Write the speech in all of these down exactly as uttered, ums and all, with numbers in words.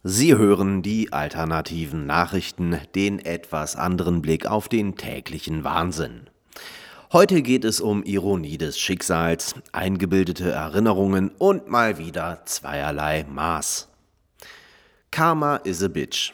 Sie hören die alternativen Nachrichten, den etwas anderen Blick auf den täglichen Wahnsinn. Heute geht es um Ironie des Schicksals, eingebildete Erinnerungen und mal wieder zweierlei Maß. Karma is a bitch.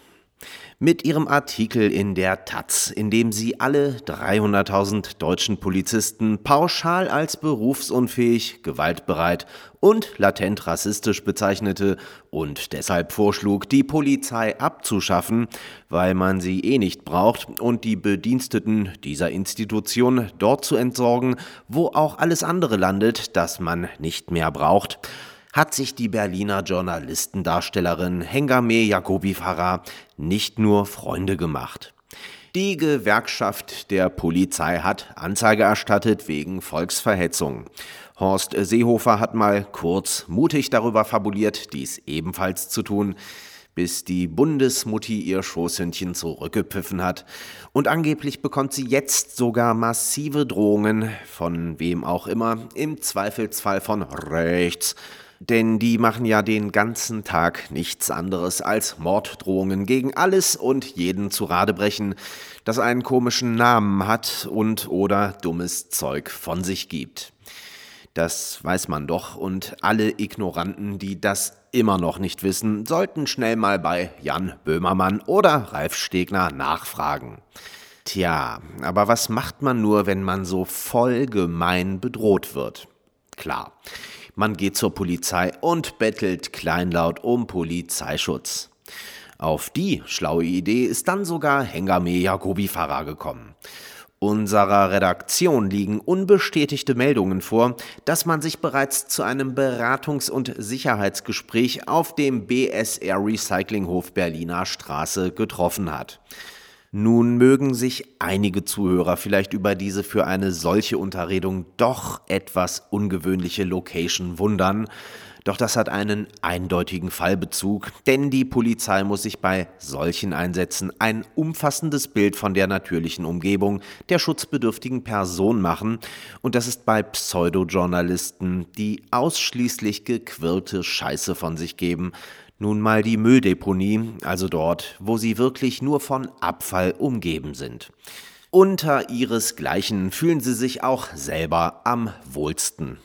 Mit ihrem Artikel in der Taz, in dem sie alle dreihunderttausend deutschen Polizisten pauschal als berufsunfähig, gewaltbereit und latent rassistisch bezeichnete und deshalb vorschlug, die Polizei abzuschaffen, weil man sie eh nicht braucht und die Bediensteten dieser Institution dort zu entsorgen, wo auch alles andere landet, das man nicht mehr braucht, hat sich die Berliner Journalistendarstellerin Hengame Jacobi Farah nicht nur Freunde gemacht. Die Gewerkschaft der Polizei hat Anzeige erstattet wegen Volksverhetzung. Horst Seehofer hat mal kurz mutig darüber fabuliert, dies ebenfalls zu tun, bis die Bundesmutti ihr Schoßhündchen zurückgepfiffen hat. Und angeblich bekommt sie jetzt sogar massive Drohungen, von wem auch immer, im Zweifelsfall von rechts. Denn die machen ja den ganzen Tag nichts anderes als Morddrohungen gegen alles und jeden zu Rade brechen, das einen komischen Namen hat und oder dummes Zeug von sich gibt. Das weiß man doch, und alle Ignoranten, die das immer noch nicht wissen, sollten schnell mal bei Jan Böhmermann oder Ralf Stegner nachfragen. Tja, aber was macht man nur, wenn man so voll gemein bedroht wird? Klar. Man geht zur Polizei und bettelt kleinlaut um Polizeischutz. Auf die schlaue Idee ist dann sogar Hengame Jacobi Farah gekommen. Unserer Redaktion liegen unbestätigte Meldungen vor, dass man sich bereits zu einem Beratungs- und Sicherheitsgespräch auf dem B S R Recyclinghof Berliner Straße getroffen hat. Nun mögen sich einige Zuhörer vielleicht über diese für eine solche Unterredung doch etwas ungewöhnliche Location wundern, doch das hat einen eindeutigen Fallbezug, denn die Polizei muss sich bei solchen Einsätzen ein umfassendes Bild von der natürlichen Umgebung der schutzbedürftigen Person machen, und das ist bei Pseudojournalisten, die ausschließlich gequirlte Scheiße von sich geben, nun mal die Mülldeponie, also dort, wo sie wirklich nur von Abfall umgeben sind. Unter ihresgleichen fühlen sie sich auch selber am wohlsten.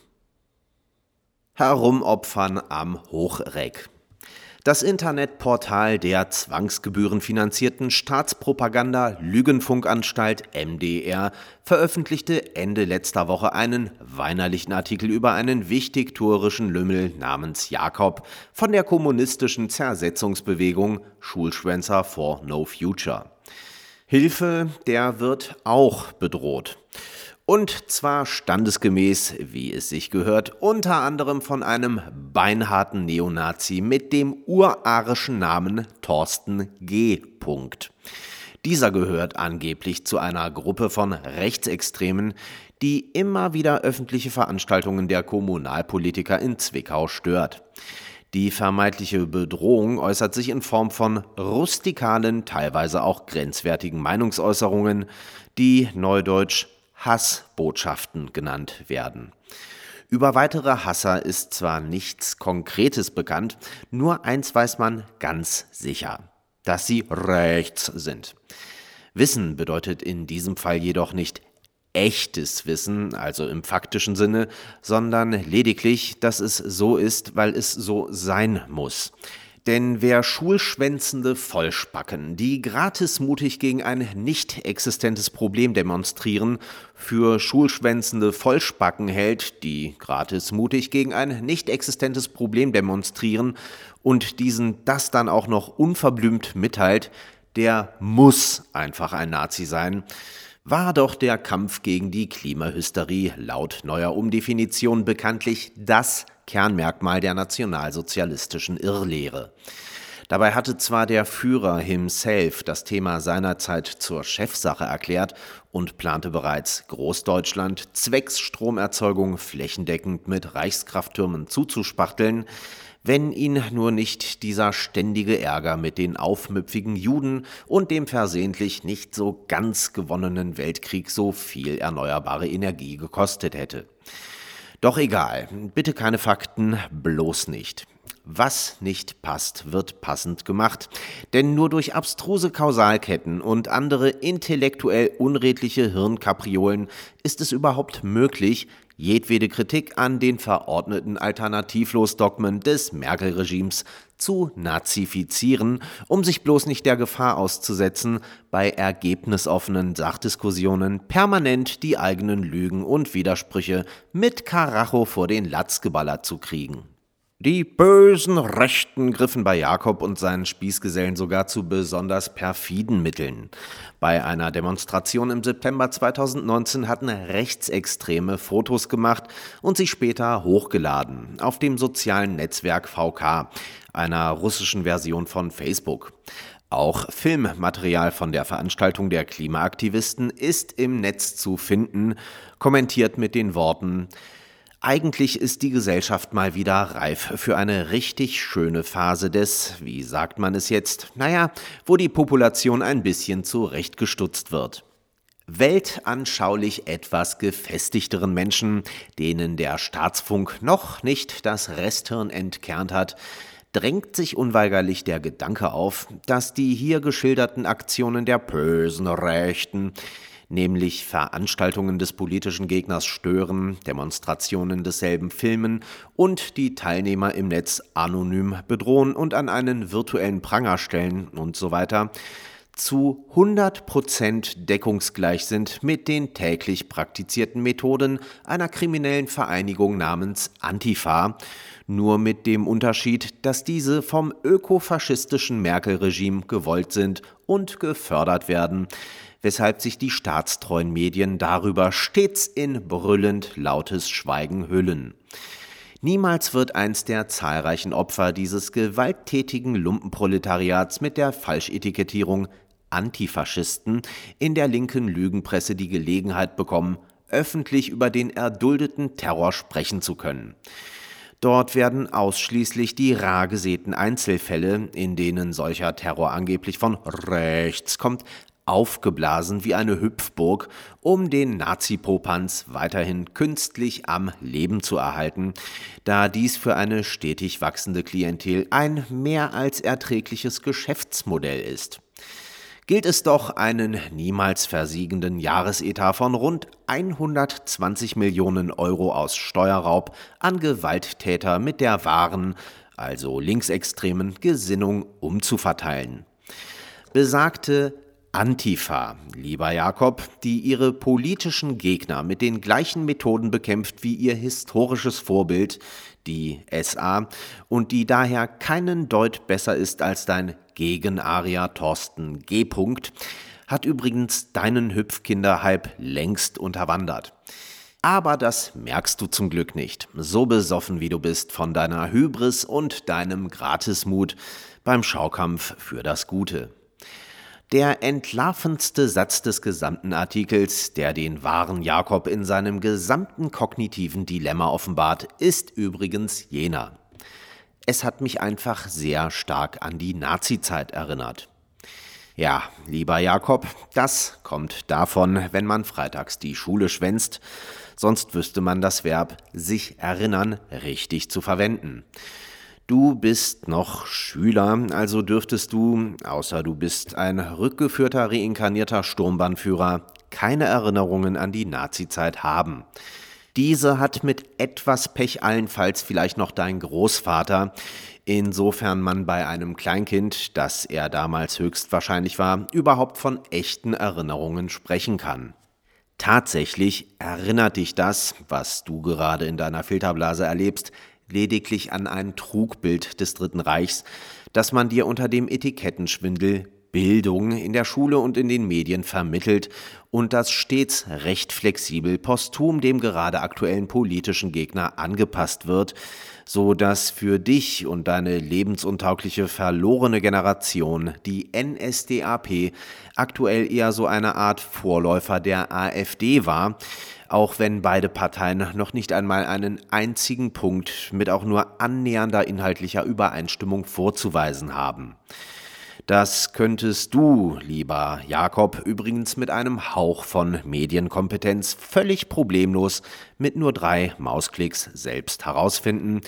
Herumopfern am Hochreck. Das Internetportal der zwangsgebührenfinanzierten Staatspropaganda-Lügenfunkanstalt M D R veröffentlichte Ende letzter Woche einen weinerlichen Artikel über einen wichtigtuerischen Lümmel namens Jakob von der kommunistischen Zersetzungsbewegung Schulschwänzer for No Future. Hilfe, der wird auch bedroht. Und zwar standesgemäß, wie es sich gehört, unter anderem von einem beinharten Neonazi mit dem urarischen Namen Thorsten G. Dieser gehört angeblich zu einer Gruppe von Rechtsextremen, die immer wieder öffentliche Veranstaltungen der Kommunalpolitiker in Zwickau stört. Die vermeintliche Bedrohung äußert sich in Form von rustikalen, teilweise auch grenzwertigen Meinungsäußerungen, die neudeutsch Hassbotschaften genannt werden. Über weitere Hasser ist zwar nichts Konkretes bekannt, nur eins weiß man ganz sicher, dass sie rechts sind. Wissen bedeutet in diesem Fall jedoch nicht echtes Wissen, also im faktischen Sinne, sondern lediglich, dass es so ist, weil es so sein muss. Denn wer schulschwänzende Vollspacken, die gratismutig gegen ein nicht existentes Problem demonstrieren, für schulschwänzende Vollspacken hält, die gratismutig gegen ein nicht existentes Problem demonstrieren und diesen das dann auch noch unverblümt mitteilt, der muss einfach ein Nazi sein. War doch der Kampf gegen die Klimahysterie laut neuer Umdefinition bekanntlich das Kernmerkmal der nationalsozialistischen Irrlehre. Dabei hatte zwar der Führer himself das Thema seinerzeit zur Chefsache erklärt und plante bereits, Großdeutschland zwecks Stromerzeugung flächendeckend mit Reichskrafttürmen zuzuspachteln, wenn ihn nur nicht dieser ständige Ärger mit den aufmüpfigen Juden und dem versehentlich nicht so ganz gewonnenen Weltkrieg so viel erneuerbare Energie gekostet hätte. Doch egal, bitte keine Fakten, bloß nicht. Was nicht passt, wird passend gemacht. Denn nur durch abstruse Kausalketten und andere intellektuell unredliche Hirnkapriolen ist es überhaupt möglich, jedwede Kritik an den verordneten Alternativlos-Dogmen des Merkel-Regimes zu nazifizieren, um sich bloß nicht der Gefahr auszusetzen, bei ergebnisoffenen Sachdiskussionen permanent die eigenen Lügen und Widersprüche mit Karacho vor den Latz geballert zu kriegen. Die bösen Rechten griffen bei Jakob und seinen Spießgesellen sogar zu besonders perfiden Mitteln. Bei einer Demonstration im September zweitausendneunzehn hatten Rechtsextreme Fotos gemacht und sie später hochgeladen auf dem sozialen Netzwerk V K, einer russischen Version von Facebook. Auch Filmmaterial von der Veranstaltung der Klimaaktivisten ist im Netz zu finden, kommentiert mit den Worten: Eigentlich ist die Gesellschaft mal wieder reif für eine richtig schöne Phase des, wie sagt man es jetzt, naja, wo die Population ein bisschen zurechtgestutzt wird. Weltanschaulich etwas gefestigteren Menschen, denen der Staatsfunk noch nicht das Resthirn entkernt hat, drängt sich unweigerlich der Gedanke auf, dass die hier geschilderten Aktionen der bösen Rechten, nämlich Veranstaltungen des politischen Gegners stören, Demonstrationen desselben filmen und die Teilnehmer im Netz anonym bedrohen und an einen virtuellen Pranger stellen und so weiter, zu hundert Prozent deckungsgleich sind mit den täglich praktizierten Methoden einer kriminellen Vereinigung namens Antifa, nur mit dem Unterschied, dass diese vom ökofaschistischen Merkel-Regime gewollt sind und gefördert werden, weshalb sich die staatstreuen Medien darüber stets in brüllend lautes Schweigen hüllen. Niemals wird eins der zahlreichen Opfer dieses gewalttätigen Lumpenproletariats mit der Falschetikettierung Antifaschisten in der linken Lügenpresse die Gelegenheit bekommen, öffentlich über den erduldeten Terror sprechen zu können. Dort werden ausschließlich die rar gesäten Einzelfälle, in denen solcher Terror angeblich von rechts kommt, aufgeblasen wie eine Hüpfburg, um den Nazi-Popanz weiterhin künstlich am Leben zu erhalten, da dies für eine stetig wachsende Klientel ein mehr als erträgliches Geschäftsmodell ist. Gilt es doch, einen niemals versiegenden Jahresetat von rund hundertzwanzig Millionen Euro aus Steuerraub an Gewalttäter mit der wahren, also linksextremen Gesinnung umzuverteilen. Besagte Antifa, lieber Jakob, die ihre politischen Gegner mit den gleichen Methoden bekämpft wie ihr historisches Vorbild, die S A, und die daher keinen Deut besser ist als dein Gegenarier Thorsten G. hat übrigens deinen Hüpfkinderhype längst unterwandert. Aber das merkst du zum Glück nicht, so besoffen wie du bist von deiner Hybris und deinem Gratismut beim Schaukampf für das Gute. Der entlarvendste Satz des gesamten Artikels, der den wahren Jakob in seinem gesamten kognitiven Dilemma offenbart, ist übrigens jener: Es hat mich einfach sehr stark an die Nazizeit erinnert. Ja, lieber Jakob, das kommt davon, wenn man freitags die Schule schwänzt, sonst wüsste man das Verb sich erinnern richtig zu verwenden. Du bist noch Schüler, also dürftest du, außer du bist ein rückgeführter, reinkarnierter Sturmbannführer, keine Erinnerungen an die Nazizeit haben. Diese hat mit etwas Pech allenfalls vielleicht noch dein Großvater, insofern man bei einem Kleinkind, das er damals höchstwahrscheinlich war, überhaupt von echten Erinnerungen sprechen kann. Tatsächlich erinnert dich das, was du gerade in deiner Filterblase erlebst, lediglich an ein Trugbild des Dritten Reichs, das man dir unter dem Etikettenschwindel Bildung in der Schule und in den Medien vermittelt und das stets recht flexibel posthum dem gerade aktuellen politischen Gegner angepasst wird, so dass für dich und deine lebensuntaugliche verlorene Generation die N S D A P aktuell eher so eine Art Vorläufer der AfD war, auch wenn beide Parteien noch nicht einmal einen einzigen Punkt mit auch nur annähernder inhaltlicher Übereinstimmung vorzuweisen haben. Das könntest du, lieber Jakob, übrigens mit einem Hauch von Medienkompetenz völlig problemlos mit nur drei Mausklicks selbst herausfinden,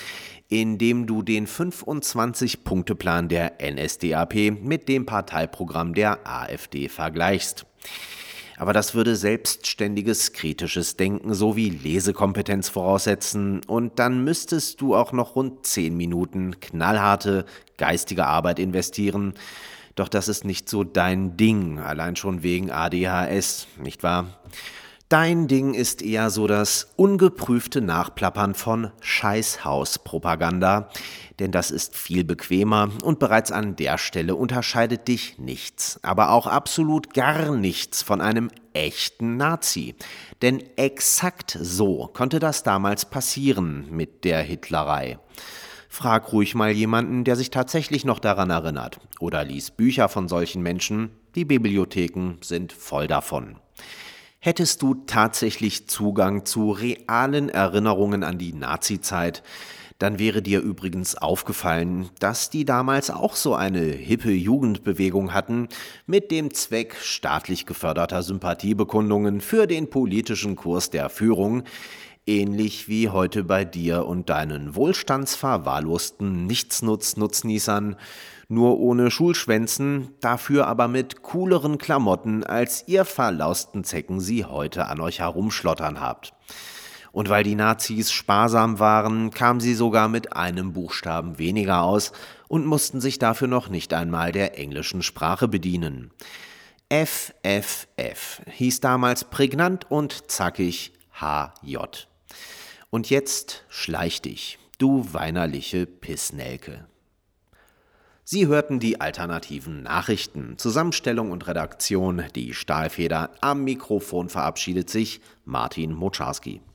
indem du den fünfundzwanzig-Punkte-Plan der N S D A P mit dem Parteiprogramm der AfD vergleichst. Aber das würde selbstständiges, kritisches Denken sowie Lesekompetenz voraussetzen und dann müsstest du auch noch rund zehn Minuten knallharte, geistige Arbeit investieren. Doch das ist nicht so dein Ding, allein schon wegen A D H S, nicht wahr? Dein Ding ist eher so das ungeprüfte Nachplappern von Scheißhauspropaganda, denn das ist viel bequemer und bereits an der Stelle unterscheidet dich nichts, aber auch absolut gar nichts von einem echten Nazi. Denn exakt so konnte das damals passieren mit der Hitlerei. Frag ruhig mal jemanden, der sich tatsächlich noch daran erinnert, oder lies Bücher von solchen Menschen, die Bibliotheken sind voll davon. Hättest du tatsächlich Zugang zu realen Erinnerungen an die Nazizeit, dann wäre dir übrigens aufgefallen, dass die damals auch so eine hippe Jugendbewegung hatten, mit dem Zweck staatlich geförderter Sympathiebekundungen für den politischen Kurs der Führung, ähnlich wie heute bei dir und deinen wohlstandsverwahrlosten Nichtsnutz-Nutznießern, nur ohne Schulschwänzen, dafür aber mit cooleren Klamotten, als ihr verlausten Zecken sie heute an euch herumschlottern habt. Und weil die Nazis sparsam waren, kamen sie sogar mit einem Buchstaben weniger aus und mussten sich dafür noch nicht einmal der englischen Sprache bedienen. F F F hieß damals prägnant und zackig H J. Und jetzt schleich dich, du weinerliche Pissnelke. Sie hörten die alternativen Nachrichten. Zusammenstellung und Redaktion, die Stahlfeder. Am Mikrofon verabschiedet sich Martin Moczarski.